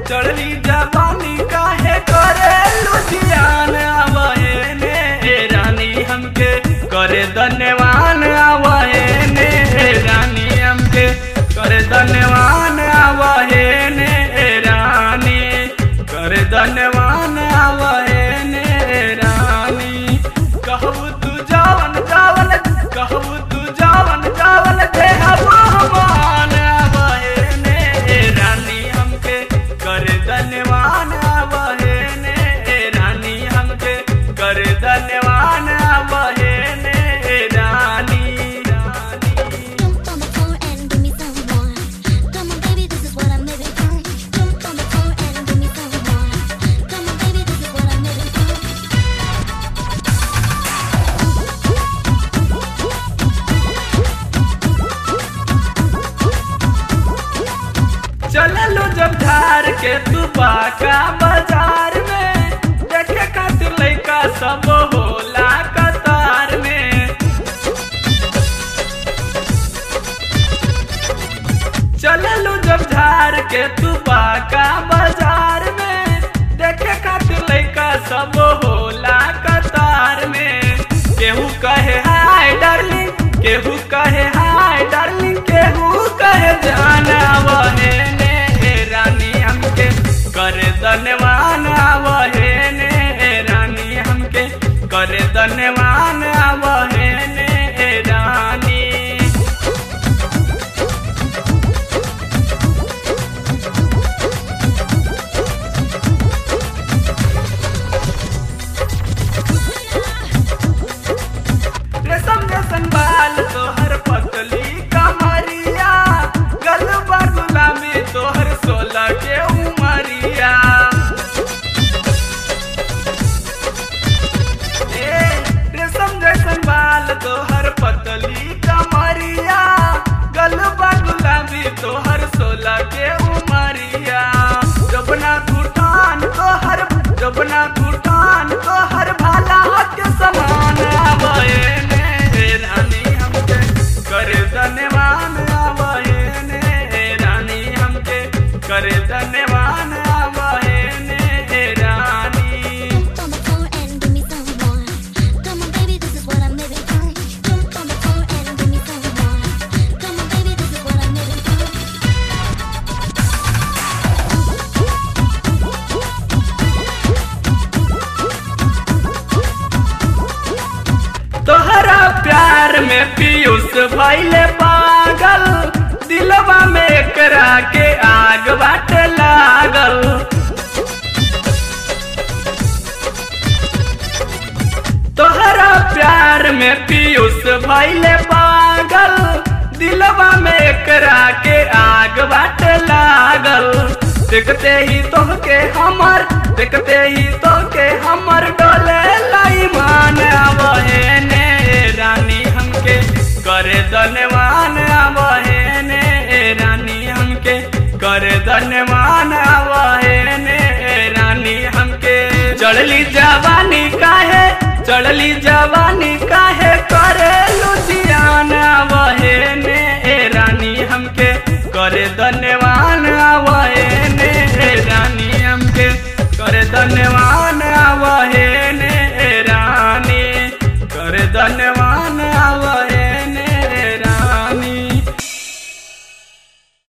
चढ़ली जवानी काहे करे लुधियान आवे ने रानी हमके करे धन्यवान आवे ने रानी हमके करे धन्यवान आवे ने रानी करे धन्यवान आवे ने रानी कहबू तू जावन जावन कहबू तू जावन जावन दे हमान आवे ने रानी हमके करे धन्यवान आवे ने रानी हमके करे धन्यवान आवे ने रानी Jump on the floor and give me some more. Come on, baby, this is what I'm living for. Jump on the floor and give me some more. Come on, baby, this is what I'm living for. चललो जब झार के तू बाका बाजार में देखे खातिर लइका सब होला कतार में चललो जब झार के तू बाका बाजार में देखे खातिर लइका सब होला कतार में केहू कहे हाय डार्लिंग केहू कहे हाय डार्लिंग केहू कहे जाना वहे ने रानी हमके करे धन्यवान आवे ने रानी हमके करे धन्यवान आवे ने रानी रेशम जैसन बाल तोहर पतली कमरिया गलबा गुलामी तोहर 16 के उमरिया रेशम जैसन बाल तोहर पतली कमरिया गलबा गुलामी तोहर 16 के उमरिया जबना घुटान तोहर भाला के समान आवे ने रानी हमके करे धन्यवान आवे ने रानी हमके करे धन्यवान आवे ने रानी Jump on the floor and give me some more. Come on, baby, this is what I'm living for. Jump on the floor and give me some more. Come on, baby, this is what I'm living for. तोहरा प्यार में पीयूष भइले पागल दिलवा में एकरा के आग बाटे लागल तोहरा प्यार में पीयूष भइले पागल दिलवा में एकरा के आग बाटे लागल देखते ही तोहके हमर डोले ईमान आवे ने रानी हमके करे धन्यवान आवे ने रानी हमके करे धन्यवान आवे ने रानी हमके चढ़ली जवानी काहे करे लुधियान आवे ने रानी हमके करे धन्यवान आवे ने रानी हमके करे धन्यवान आवे ने रानी करे धन्यवान आवे